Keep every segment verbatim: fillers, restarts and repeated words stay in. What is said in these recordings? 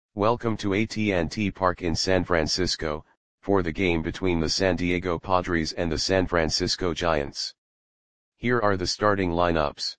Welcome to A T and T Park in San Francisco, for the game between the San Diego Padres and the San Francisco Giants. Here are the starting lineups.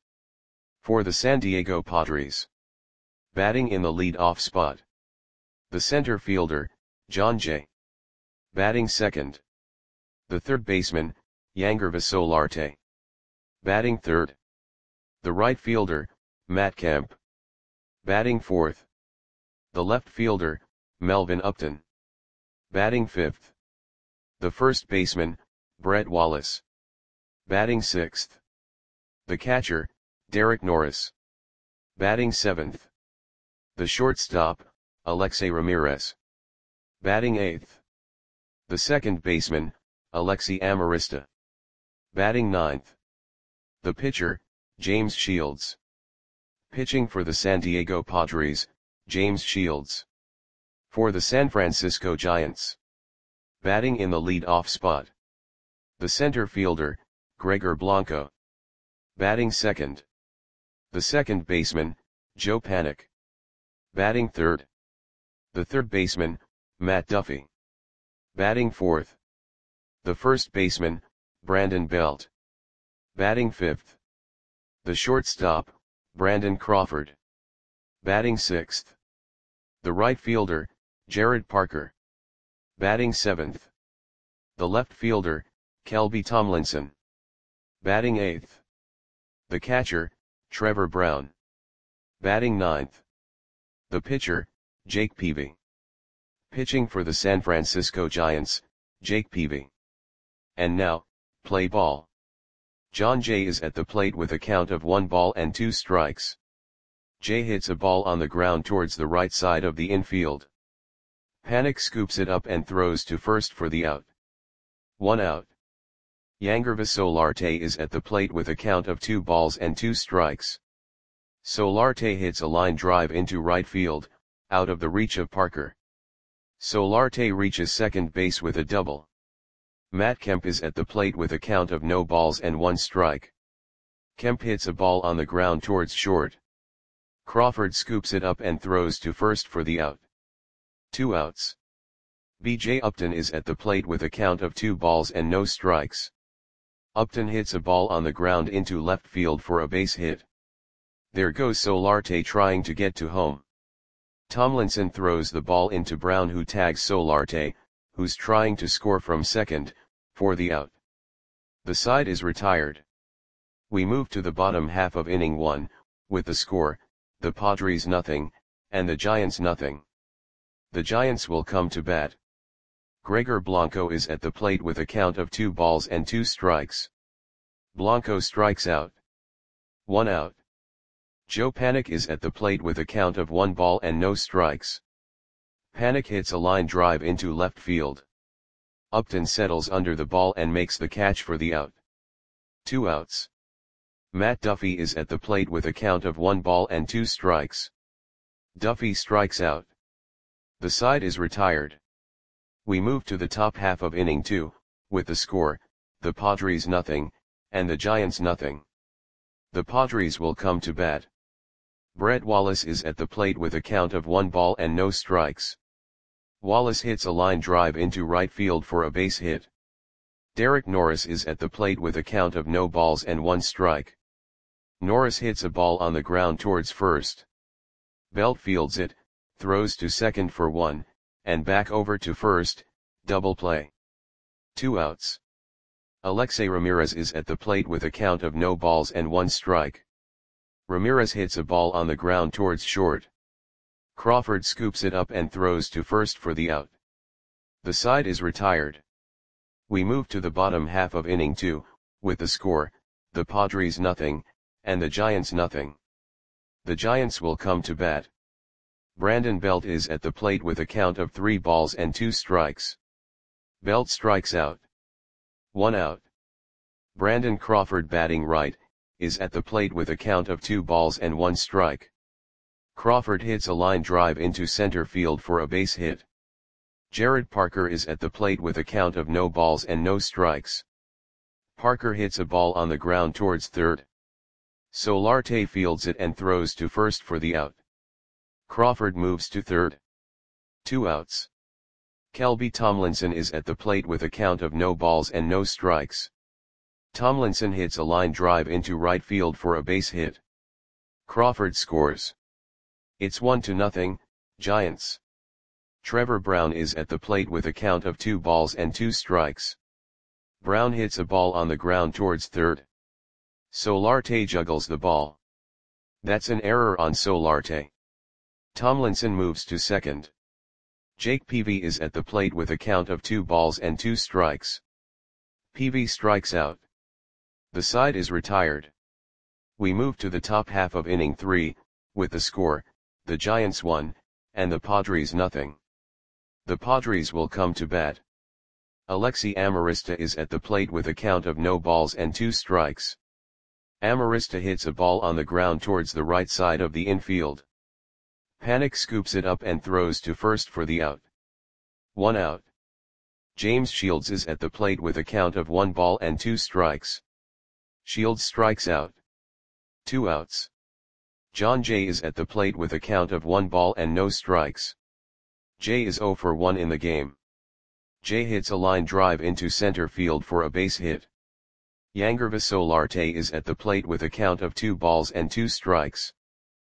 For the San Diego Padres. Batting in the lead-off spot. The center fielder, Jon Jay. Batting second. The third baseman, Yangervis Solarte. Batting third. The right fielder, Matt Kemp. Batting fourth. The left fielder, Melvin Upton. Batting fifth. The first baseman, Brett Wallace. Batting sixth. The catcher, Derek Norris. Batting seventh. The shortstop, Alexei Ramirez. Batting eighth. The second baseman, Alexi Amarista. Batting ninth. The pitcher, James Shields. Pitching for the San Diego Padres, James Shields. For the San Francisco Giants. Batting in the lead-off spot. The center fielder, Gregor Blanco. Batting second. The second baseman, Joe Panik. Batting third. The third baseman, Matt Duffy. Batting fourth. The first baseman, Brandon Belt. Batting fifth. The shortstop, Brandon Crawford. Batting sixth. The right fielder, Jared Parker. Batting seventh. The left fielder, Kelby Tomlinson. Batting eighth. The catcher, Trevor Brown. Batting ninth. The pitcher, Jake Peavy. Pitching for the San Francisco Giants, Jake Peavy. And now, play ball. Jon Jay is at the plate with a count of one ball and two strikes. Jay hits a ball on the ground towards the right side of the infield. Panik scoops it up and throws to first for the out. One out. Yangervis Solarte is at the plate with a count of two balls and two strikes. Solarte hits a line drive into right field, out of the reach of Parker. Solarte reaches second base with a double. Matt Kemp is at the plate with a count of no balls and one strike. Kemp hits a ball on the ground towards short. Crawford scoops it up and throws to first for the out. Two outs. B J Upton is at the plate with a count of two balls and no strikes. Upton hits a ball on the ground into left field for a base hit. There goes Solarte trying to get to home. Tomlinson throws the ball into Brown, who tags Solarte, who's trying to score from second, for the out. The side is retired. We move to the bottom half of inning one, with the score, the Padres nothing, and the Giants nothing. The Giants will come to bat. Gregor Blanco is at the plate with a count of two balls and two strikes. Blanco strikes out. One out. Joe Panik is at the plate with a count of one ball and no strikes. Panik hits a line drive into left field. Upton settles under the ball and makes the catch for the out. Two outs. Matt Duffy is at the plate with a count of one ball and two strikes. Duffy strikes out. The side is retired. We move to the top half of inning two, with the score, the Padres nothing, and the Giants nothing. The Padres will come to bat. Brett Wallace is at the plate with a count of one ball and no strikes. Wallace hits a line drive into right field for a base hit. Derek Norris is at the plate with a count of no balls and one strike. Norris hits a ball on the ground towards first. Belt fields it, throws to second for one, and back over to first, double play. Two outs. Alexei Ramirez is at the plate with a count of no balls and one strike. Ramirez hits a ball on the ground towards short. Crawford scoops it up and throws to first for the out. The side is retired. We move to the bottom half of inning two, with the score, the Padres nothing, and the Giants nothing. The Giants will come to bat. Brandon Belt is at the plate with a count of three balls and two strikes. Belt strikes out. One out. Brandon Crawford, batting right, is at the plate with a count of two balls and one strike. Crawford hits a line drive into center field for a base hit. Jared Parker is at the plate with a count of no balls and no strikes. Parker hits a ball on the ground towards third. Solarte fields it and throws to first for the out. Crawford moves to third. Two outs. Kelby Tomlinson is at the plate with a count of no balls and no strikes. Tomlinson hits a line drive into right field for a base hit. Crawford scores. It's one to nothing, Giants. Trevor Brown is at the plate with a count of two balls and two strikes. Brown hits a ball on the ground towards third. Solarte juggles the ball. That's an error on Solarte. Tomlinson moves to second. Jake Peavy is at the plate with a count of two balls and two strikes. Peavy strikes out. The side is retired. We move to the top half of inning three, with the score, the Giants one, and the Padres nothing. The Padres will come to bat. Alexi Amarista is at the plate with a count of no balls and two strikes. Amarista hits a ball on the ground towards the right side of the infield. Panik scoops it up and throws to first for the out. One out. James Shields is at the plate with a count of one ball and two strikes. Shields strikes out. Two outs. John Jay is at the plate with a count of one ball and no strikes. Jay is zero for one in the game. Jay hits a line drive into center field for a base hit. Yangervis Solarte is at the plate with a count of two balls and two strikes.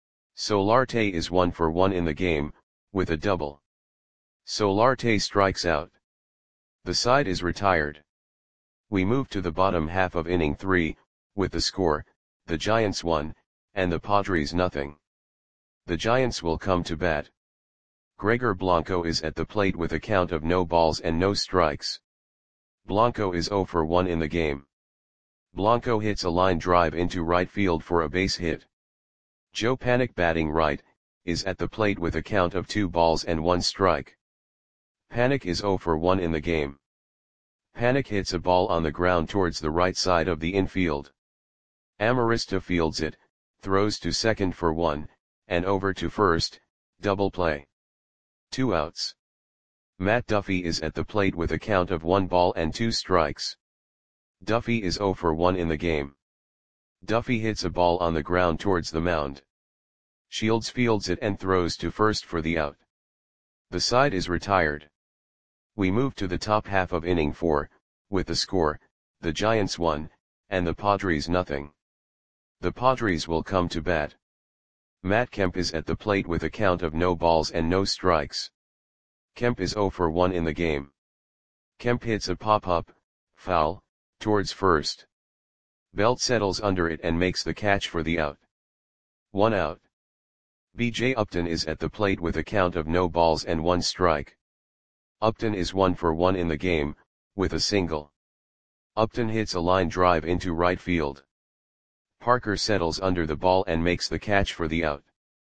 Solarte is one for one in the game, with a double. Solarte strikes out. The side is retired. We move to the bottom half of inning three, with the score, the Giants one, and the Padres nothing. The Giants will come to bat. Gregor Blanco is at the plate with a count of no balls and no strikes. Blanco is zero for one in the game. Blanco hits a line drive into right field for a base hit. Joe Panik, batting right, is at the plate with a count of two balls and one strike. Panik is zero for one in the game. Panik hits a ball on the ground towards the right side of the infield. Amarista fields it, throws to second for one, and over to first, double play. Two outs. Matt Duffy is at the plate with a count of one ball and two strikes. Duffy is zero for one in the game. Duffy hits a ball on the ground towards the mound. Shields fields it and throws to first for the out. The side is retired. We move to the top half of inning four, with the score, the Giants one, and the Padres nothing. The Padres will come to bat. Matt Kemp is at the plate with a count of no balls and no strikes. Kemp is zero for one in the game. Kemp hits a pop-up, foul, towards first. Belt settles under it and makes the catch for the out. One out. B J Upton is at the plate with a count of no balls and one strike. Upton is one for one in the game, with a single. Upton hits a line drive into right field. Parker settles under the ball and makes the catch for the out.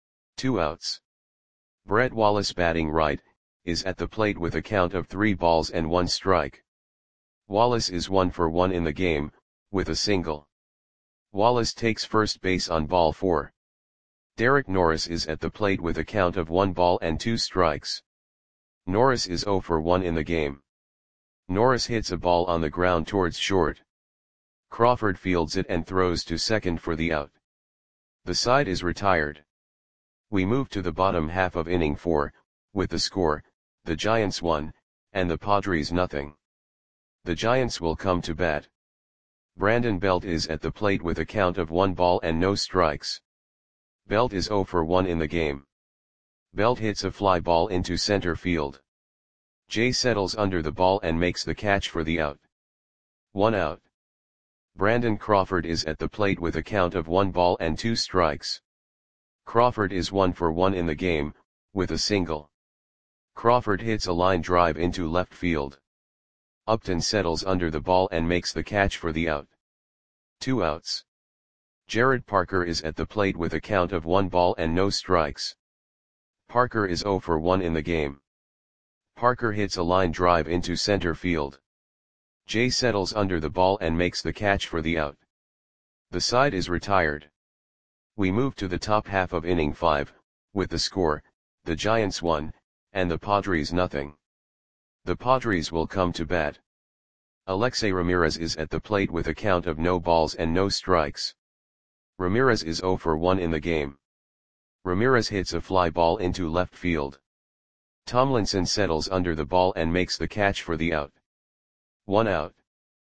Two outs. Brett Wallace, batting right, is at the plate with a count of three balls and one strike. Wallace is one for one in the game, with a single. Wallace takes first base on ball four. Derek Norris is at the plate with a count of one ball and two strikes. Norris is zero for one in the game. Norris hits a ball on the ground towards short. Crawford fields it and throws to second for the out. The side is retired. We move to the bottom half of inning four, with the score, the Giants one, and the Padres nothing. The Giants will come to bat. Brandon Belt is at the plate with a count of one ball and no strikes. Belt is zero for one in the game. Belt hits a fly ball into center field. Jay settles under the ball and makes the catch for the out. One out. Brandon Crawford is at the plate with a count of one ball and two strikes. Crawford is one for one in the game, with a single. Crawford hits a line drive into left field. Upton settles under the ball and makes the catch for the out. Two outs. Jared Parker is at the plate with a count of one ball and no strikes. Parker is zero for one in the game. Parker hits a line drive into center field. Jay settles under the ball and makes the catch for the out. The side is retired. We move to the top half of inning five, with the score, the Giants one, and the Padres nothing. The Padres will come to bat. Alexei Ramirez is at the plate with a count of no balls and no strikes. Ramirez is zero for one in the game. Ramirez hits a fly ball into left field. Tomlinson settles under the ball and makes the catch for the out. One out.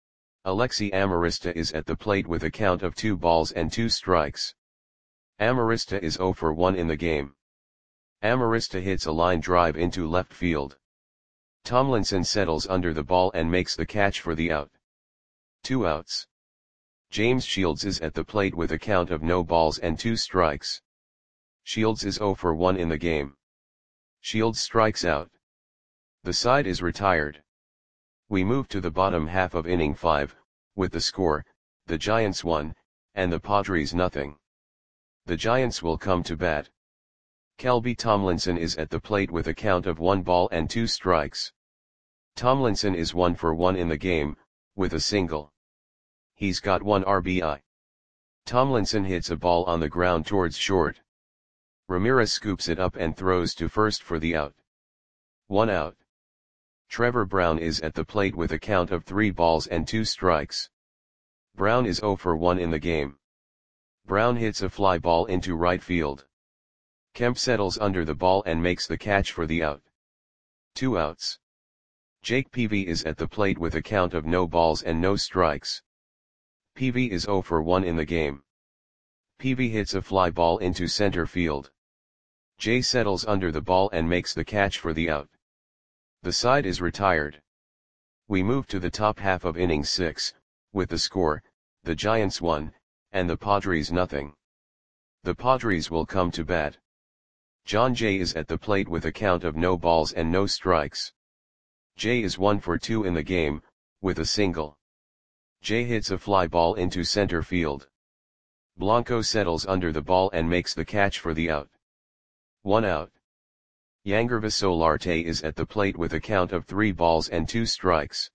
Alexi Amarista is at the plate with a count of two balls and two strikes. Amarista is zero for one in the game. Amarista hits a line drive into left field. Tomlinson settles under the ball and makes the catch for the out. Two outs. James Shields is at the plate with a count of no balls and two strikes. Shields is zero for one in the game. Shields strikes out. The side is retired. We move to the bottom half of inning five, with the score, the Giants one, and the Padres nothing. The Giants will come to bat. Kelby Tomlinson is at the plate with a count of one ball and two strikes. Tomlinson is one for one in the game, with a single. He's got one R B I. Tomlinson hits a ball on the ground towards short. Ramirez scoops it up and throws to first for the out. One out. Trevor Brown is at the plate with a count of three balls and two strikes. Brown is zero for one in the game. Brown hits a fly ball into right field. Kemp settles under the ball and makes the catch for the out. Two outs. Jake Peavy is at the plate with a count of no balls and no strikes. Peavy is zero for one in the game. Peavy hits a fly ball into center field. Jay settles under the ball and makes the catch for the out. The side is retired. We move to the top half of inning six, with the score, the Giants one, and the Padres nothing. The Padres will come to bat. John Jay is at the plate with a count of no balls and no strikes. Jay is one for two in the game, with a single. Jay hits a fly ball into center field. Blanco settles under the ball and makes the catch for the out. One out. Yangervis Solarte is at the plate with a count of three balls and two strikes.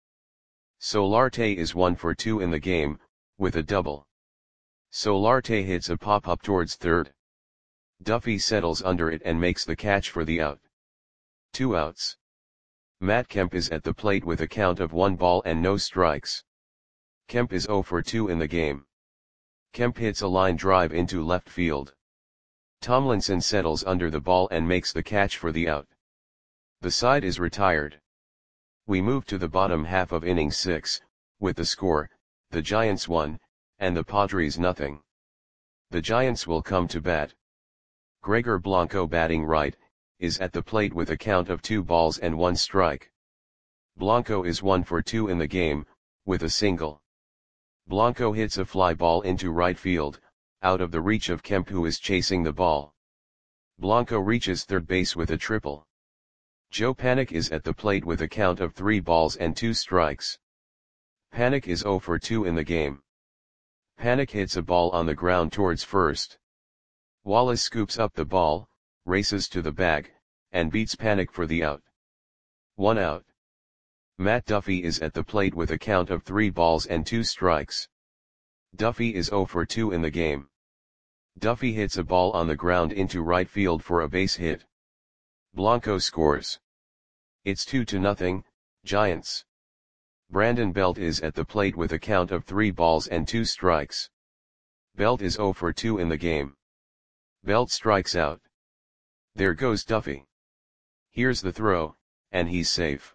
Solarte is one for two in the game, with a double. Solarte hits a pop-up towards third. Duffy settles under it and makes the catch for the out. Two outs. Matt Kemp is at the plate with a count of one ball and no strikes. Kemp is zero for two in the game. Kemp hits a line drive into left field. Tomlinson settles under the ball and makes the catch for the out. The side is retired. We move to the bottom half of inning six, with the score, the Giants one, and the Padres nothing. The Giants will come to bat. Gregor Blanco, batting right, is at the plate with a count of two balls and one strike. Blanco is one for two in the game, with a single. Blanco hits a fly ball into right field, out of the reach of Kemp, who is chasing the ball. Blanco reaches third base with a triple. Joe Panik is at the plate with a count of three balls and two strikes. Panik is zero for two in the game. Panik hits a ball on the ground towards first. Wallace scoops up the ball, races to the bag, and beats Panik for the out. One out. Matt Duffy is at the plate with a count of three balls and two strikes. Duffy is zero for two in the game. Duffy hits a ball on the ground into right field for a base hit. Blanco scores. It's two to nothing, Giants. Brandon Belt is at the plate with a count of three balls and two strikes. Belt is zero for two in the game. Belt strikes out. There goes Duffy. Here's the throw, and he's safe.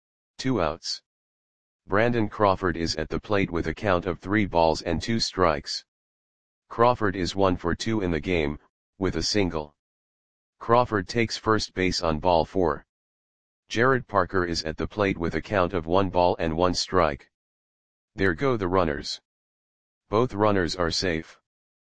Two outs. Brandon Crawford is at the plate with a count of three balls and two strikes. Crawford is one for two in the game, with a single. Crawford takes first base on ball four. Jared Parker is at the plate with a count of one ball and one strike. There go the runners. Both runners are safe.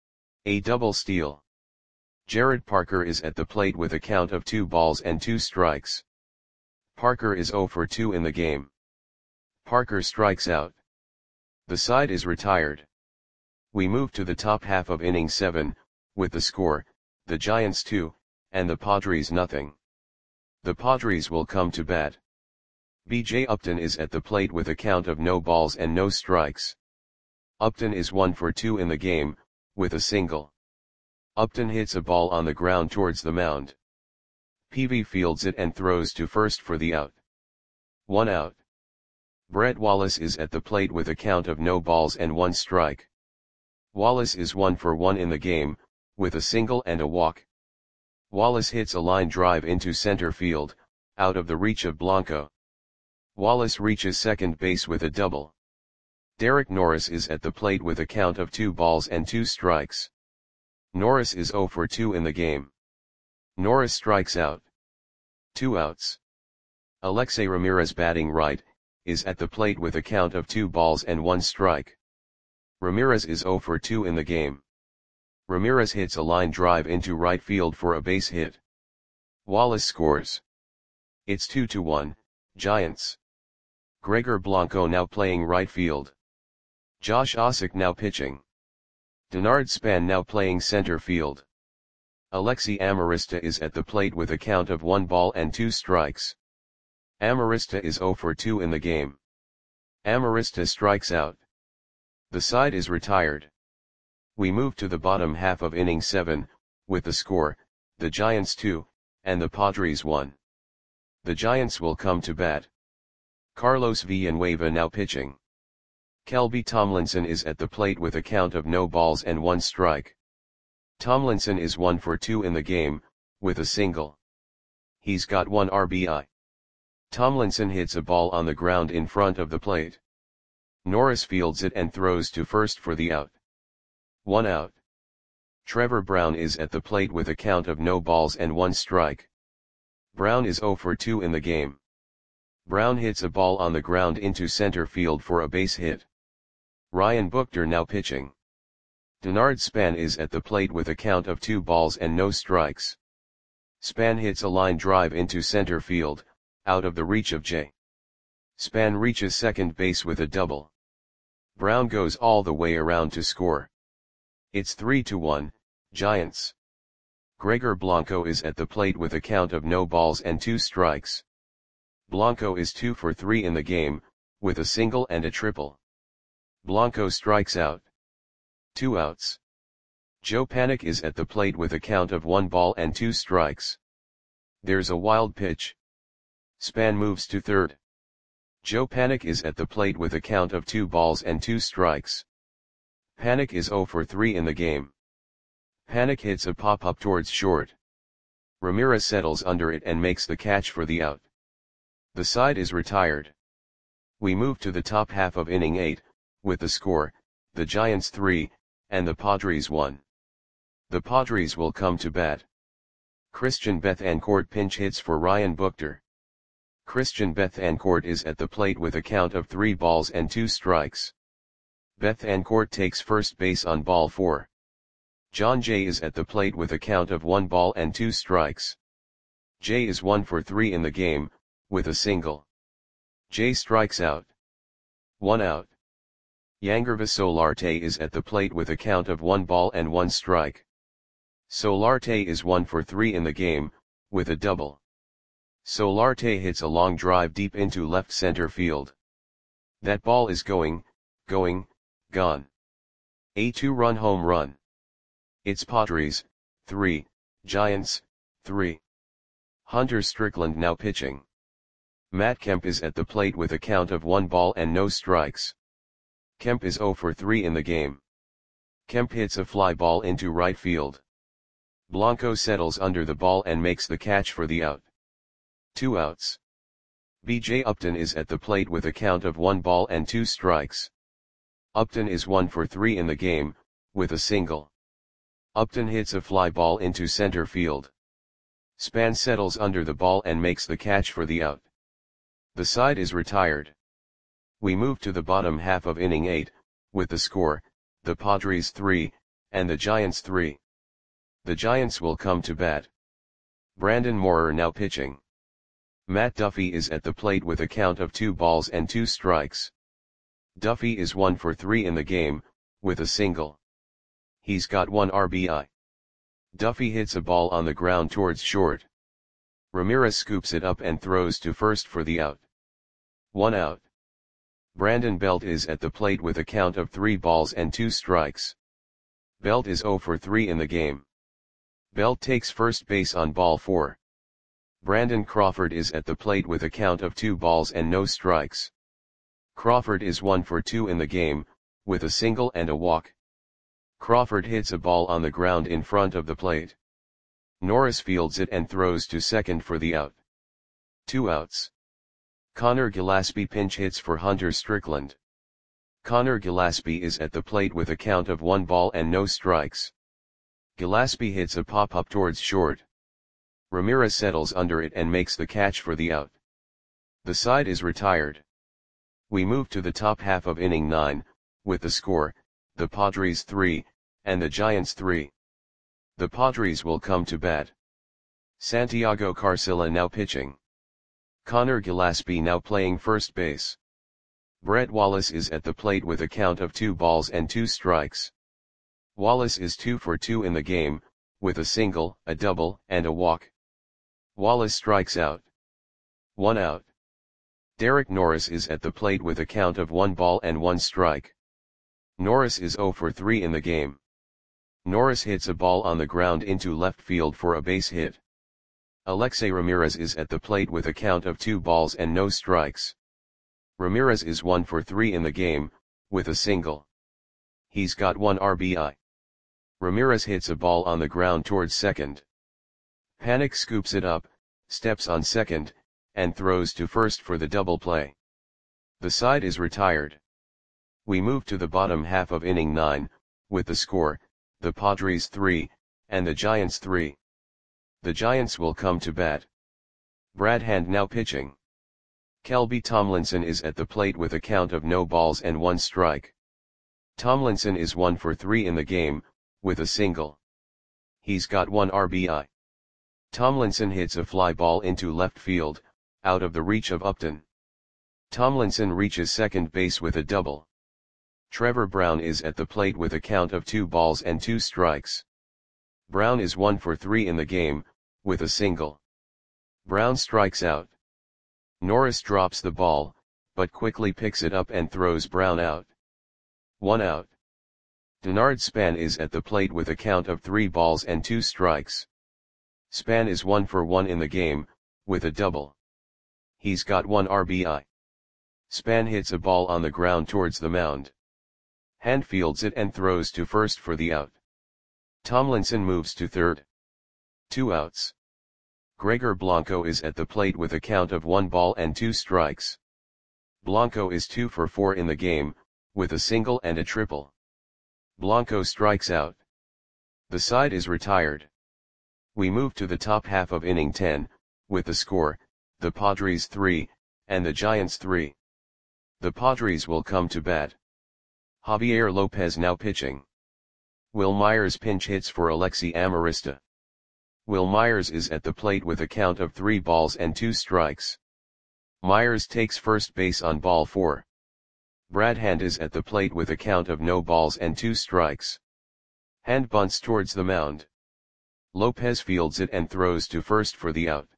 A double steal. Jared Parker is at the plate with a count of two balls and two strikes. Parker is zero for two in the game. Parker strikes out. The side is retired. We move to the top half of inning seven, with the score, the Giants two, and the Padres nothing. The Padres will come to bat. B J Upton is at the plate with a count of no balls and no strikes. Upton is one for two in the game, with a single. Upton hits a ball on the ground towards the mound. Peavy fields it and throws to first for the out. One out. Brett Wallace is at the plate with a count of no balls and one strike. Wallace is one for one in the game, with a single and a walk. Wallace hits a line drive into center field, out of the reach of Blanco. Wallace reaches second base with a double. Derek Norris is at the plate with a count of two balls and two strikes. Norris is oh for two in the game. Norris strikes out. Two outs. Alexei Ramirez, batting right, is at the plate with a count of two balls and one strike. Ramirez is oh for two in the game. Ramirez hits a line drive into right field for a base hit. Wallace scores. It's two to one, Giants. Gregor Blanco now playing right field. Josh Osik now pitching. Denard Span now playing center field. Alexei Amarista is at the plate with a count of one ball and two strikes. Amarista is oh for two in the game. Amarista strikes out. The side is retired. We move to the bottom half of inning seven, with the score, the Giants two, and the Padres one. The Giants will come to bat. Carlos Villanueva now pitching. Kelby Tomlinson is at the plate with a count of no balls and one strike. Tomlinson is one for two in the game, with a single. He's got one R B I. Tomlinson hits a ball on the ground in front of the plate. Norris fields it and throws to first for the out. One out. Trevor Brown is at the plate with a count of no balls and one strike. Brown is oh for two in the game. Brown hits a ball on the ground into center field for a base hit. Ryan Buchter now pitching. Denard Span is at the plate with a count of two balls and no strikes. Span hits a line drive into center field, out of the reach of Jay. Span reaches second base with a double. Brown goes all the way around to score. It's three to one, Giants. Gregor Blanco is at the plate with a count of no balls and two strikes. Blanco is two for three in the game, with a single and a triple. Blanco strikes out. Two outs. Joe Panik is at the plate with a count of one ball and two strikes. There's a wild pitch. Span moves to third. Joe Panik is at the plate with a count of two balls and two strikes. Panik is oh for three in the game. Panik hits a pop-up towards short. Ramirez settles under it and makes the catch for the out. The side is retired. We move to the top half of inning eight, with the score, the Giants three, and the Padres one. The Padres will come to bat. Christian Bethancourt pinch hits for Ryan Buchter. Christian Bethancourt is at the plate with a count of three balls and two strikes. Bethancourt takes first base on ball four. John Jay is at the plate with a count of one ball and two strikes. Jay is one for three in the game, with a single. Jay strikes out. One out. Yangervis Solarte is at the plate with a count of one ball and one strike. Solarte is one for three in the game, with a double. Solarte hits a long drive deep into left center field. That ball is going, going, gone. A two-run home run. It's Padres, three, Giants, three. Hunter Strickland now pitching. Matt Kemp is at the plate with a count of one ball and no strikes. Kemp is oh for three in the game. Kemp hits a fly ball into right field. Blanco settles under the ball and makes the catch for the out. Two outs. B J Upton is at the plate with a count of one ball and two strikes. Upton is one for three in the game, with a single. Upton hits a fly ball into center field. Span settles under the ball and makes the catch for the out. The side is retired. We move to the bottom half of inning eight, with the score, the Padres three, and the Giants three. The Giants will come to bat. Brandon Moorer now pitching. Matt Duffy is at the plate with a count of two balls and two strikes. Duffy is one for three in the game, with a single. He's got one R B I. Duffy hits a ball on the ground towards short. Ramirez scoops it up and throws to first for the out. One out. Brandon Belt is at the plate with a count of three balls and two strikes. Belt is oh for three in the game. Belt takes first base on ball four. Brandon Crawford is at the plate with a count of two balls and no strikes. Crawford is one for two in the game, with a single and a walk. Crawford hits a ball on the ground in front of the plate. Norris fields it and throws to second for the out. Two outs. Connor Gillespie pinch hits for Hunter Strickland. Connor Gillespie is at the plate with a count of one ball and no strikes. Gillespie hits a pop-up towards short. Ramirez settles under it and makes the catch for the out. The side is retired. We move to the top half of inning nine, with the score, the Padres three, and the Giants three. The Padres will come to bat. Santiago Carcilla now pitching. Connor Gillespie now playing first base. Brett Wallace is at the plate with a count of two balls and two strikes. Wallace is two for two in the game, with a single, a double, and a walk. Wallace strikes out. One out. Derek Norris is at the plate with a count of one ball and one strike. Norris is zero for three in the game. Norris hits a ball on the ground into left field for a base hit. Alexei Ramirez is at the plate with a count of two balls and no strikes. Ramirez is one for three in the game, with a single. He's got one R B I. Ramirez hits a ball on the ground towards second. Panik scoops it up, steps on second, and throws to first for the double play. The side is retired. We move to the bottom half of inning nine, with the score, the Padres three, and the Giants three. The Giants will come to bat. Brad Hand now pitching. Kelby Tomlinson is at the plate with a count of no balls and one strike. Tomlinson is one for three in the game, with a single. He's got one R B I. Tomlinson hits a fly ball into left field, out of the reach of Upton. Tomlinson reaches second base with a double. Trevor Brown is at the plate with a count of two balls and two strikes. Brown is one for three in the game, with a single. Brown strikes out. Norris drops the ball, but quickly picks it up and throws Brown out. One out. Denard Span is at the plate with a count of three balls and two strikes. Span is one for one in the game, with a double. He's got one R B I. Span hits a ball on the ground towards the mound. Hand fields it and throws to first for the out. Tomlinson moves to third. Two outs. Gregor Blanco is at the plate with a count of one ball and two strikes. Blanco is two for four in the game, with a single and a triple. Blanco strikes out. The side is retired. We move to the top half of inning ten, with the score, the Padres three, and the Giants three. The Padres will come to bat. Javier Lopez now pitching. Will Myers pinch hits for Alexi Amarista. Will Myers is at the plate with a count of three balls and two strikes. Myers takes first base on ball four. Brad Hand is at the plate with a count of no balls and two strikes. Hand bunts towards the mound. Lopez fields it and throws to first for the out.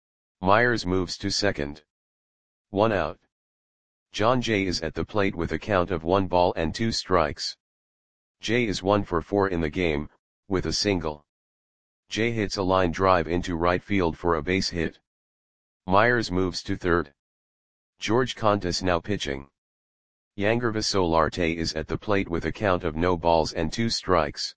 Myers moves to second. One out. John Jay is at the plate with a count of one ball and two strikes. Jay is one for four in the game, with a single. Jay hits a line drive into right field for a base hit. Myers moves to third. George Contis now pitching. Yangervis Solarte is at the plate with a count of no balls and two strikes.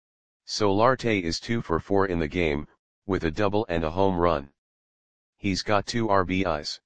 Solarte is two for four in the game, with a double and a home run. He's got two R B Is.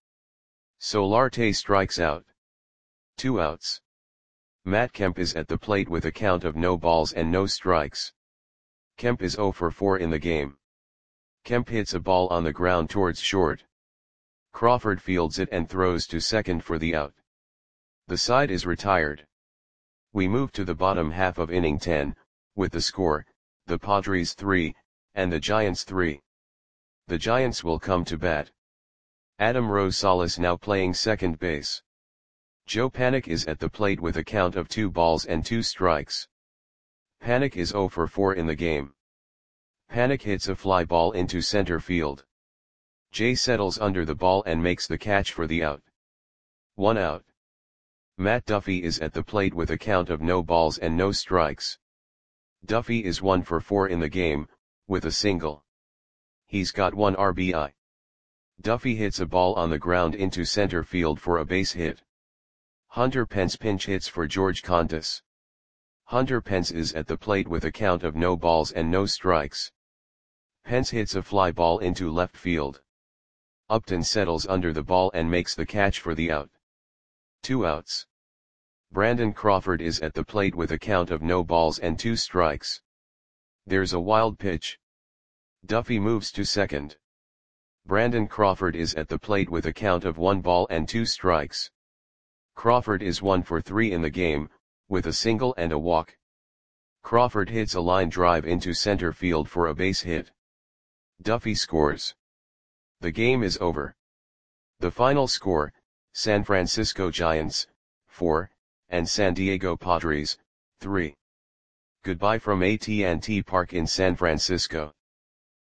Solarte strikes out. Two outs. Matt Kemp is at the plate with a count of no balls and no strikes. Kemp is zero for four in the game. Kemp hits a ball on the ground towards short. Crawford fields it and throws to second for the out. The side is retired. We move to the bottom half of inning ten, with the score, the Padres three, and the Giants three. The Giants will come to bat. Adam Rosales now playing second base. Joe Panik is at the plate with a count of two balls and two strikes. Panik is zero for four in the game. Panik hits a fly ball into center field. Jay settles under the ball and makes the catch for the out. One out. Matt Duffy is at the plate with a count of no balls and no strikes. Duffy is one for four in the game, with a single. He's got one R B I. Duffy hits a ball on the ground into center field for a base hit. Hunter Pence pinch hits for George Contis. Hunter Pence is at the plate with a count of no balls and no strikes. Pence hits a fly ball into left field. Upton settles under the ball and makes the catch for the out. Two outs. Brandon Crawford is at the plate with a count of no balls and two strikes. There's a wild pitch. Duffy moves to second. Brandon Crawford is at the plate with a count of one ball and two strikes. Crawford is one for three in the game, with a single and a walk. Crawford hits a line drive into center field for a base hit. Duffy scores. The game is over. The final score, San Francisco Giants, four, and San Diego Padres, three. Goodbye from A T and T Park in San Francisco.